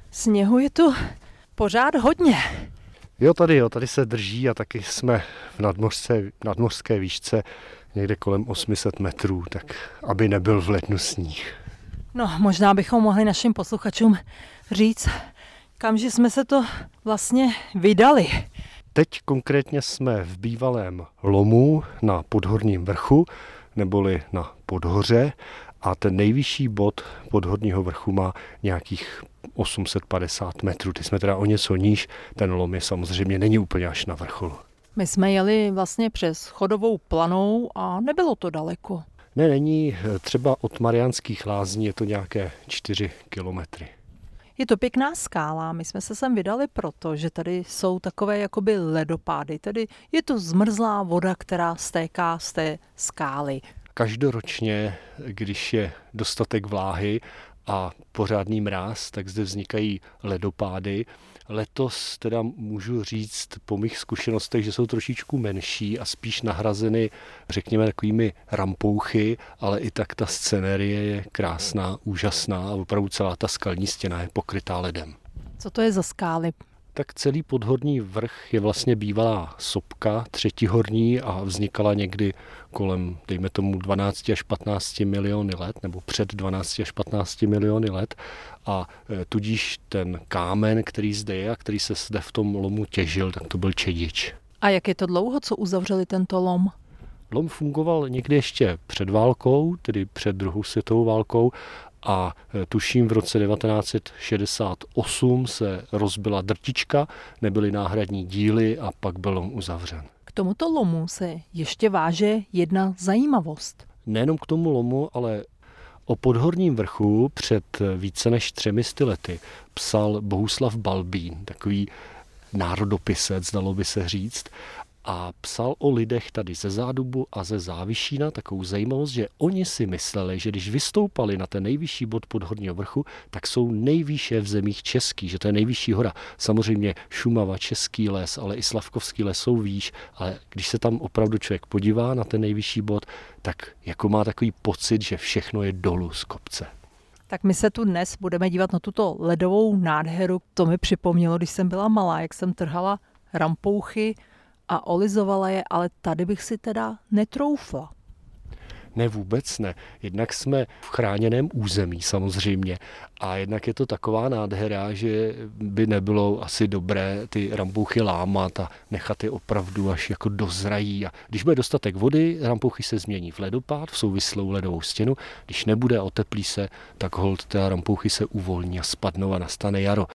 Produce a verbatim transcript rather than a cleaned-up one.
Sněhu je tu pořád hodně. Jo, tady jo, tady se drží a taky jsme v nadmořské, nadmořské výšce někde kolem osm set metrů, tak aby nebyl v lednu sníh. No, možná bychom mohli našim posluchačům říct, kamže jsme se to vlastně vydali. Teď konkrétně jsme v bývalém lomu na Podhorním vrchu, neboli na Podhoře, a ten nejvyšší bod Podhorního vrchu má nějakých osm set padesát metrů. Ty jsme teda o něco níž, ten lom je samozřejmě není úplně až na vrcholu. My jsme jeli vlastně přes Chodovou planou a nebylo to daleko. Ne, není, třeba od Mariánských Lázní je to nějaké čtyři kilometry. Je to pěkná skála, my jsme se sem vydali proto, že tady jsou takové jakoby ledopády, tedy je to zmrzlá voda, která stéká z té skály. Každoročně, když je dostatek vláhy a pořádný mráz, tak zde vznikají ledopády. Letos teda můžu říct po mých zkušenostech, že jsou trošičku menší a spíš nahrazeny, řekněme, takovými rampouchy, ale i tak ta scenérie je krásná, úžasná a opravdu celá ta skalní stěna je pokrytá ledem. Co to je za skály? Tak celý Podhorní vrch je vlastně bývalá sopka třetihorní a vznikala někdy kolem, dejme tomu, dvanáct až patnáct miliony let, nebo před dvanáct až patnáct miliony let. A tudíž ten kámen, který zde je a který se zde v tom lomu těžil, tak to byl čedič. A jak je to dlouho, co uzavřeli tento lom? Lom fungoval někdy ještě před válkou, tedy před druhou světovou válkou, a tuším v roce devatenáct set šedesát osm se rozbila drtička, nebyly náhradní díly a pak byl lom uzavřen. K tomuto lomu se ještě váže jedna zajímavost. Nejenom k tomu lomu, ale o Podhorním vrchu před více než třemi sty lety psal Bohuslav Balbín, takový národopisec, dalo by se říct, a psal o lidech tady ze Zádubu a ze Závišína takovou zajímavost, že oni si mysleli, že když vystoupali na ten nejvyšší bod Podhorního vrchu, tak jsou nejvýše v zemích českých, že to je nejvyšší hora. Samozřejmě Šumava, Český les, ale i Slavkovský les jsou výš, ale když se tam opravdu člověk podívá na ten nejvyšší bod, tak jako má takový pocit, že všechno je dolů z kopce. Tak my se tu dnes budeme dívat na tuto ledovou nádheru. To mi připomnělo, když jsem byla malá, jak jsem trhala rampouchy a olizovala je, ale tady bych si teda netroufla. Ne, vůbec ne. Jednak jsme v chráněném území samozřejmě a jednak je to taková nádhera, že by nebylo asi dobré ty rampouchy lámat a nechat je opravdu až jako dozrají. A když bude dostatek vody, rampouchy se změní v ledopád, v souvislou ledovou stěnu. Když nebude, oteplí se, tak holt ty rampouchy se uvolní a spadnou a nastane jaro.